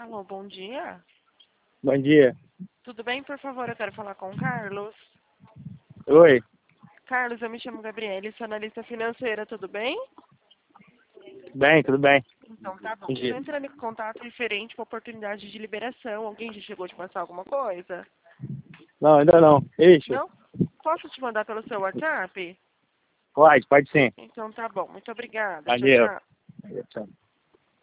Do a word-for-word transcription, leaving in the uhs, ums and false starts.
Alô, bom dia. Bom dia. Tudo bem? Por favor, eu quero falar com o Carlos. Oi. Carlos, eu me chamo Gabriele, sou analista financeira, tudo bem? Tudo bem, tudo bem. Então tá bom. Bom dia. Estou entrando em contato referente com a oportunidade de liberação. Alguém já chegou a te passar alguma coisa? Não, ainda não. Ixi, Não? Posso te mandar pelo seu WhatsApp? pode, pode sim. Então tá bom. Muito obrigada. Tchau, Valeu. tchau. Tchau.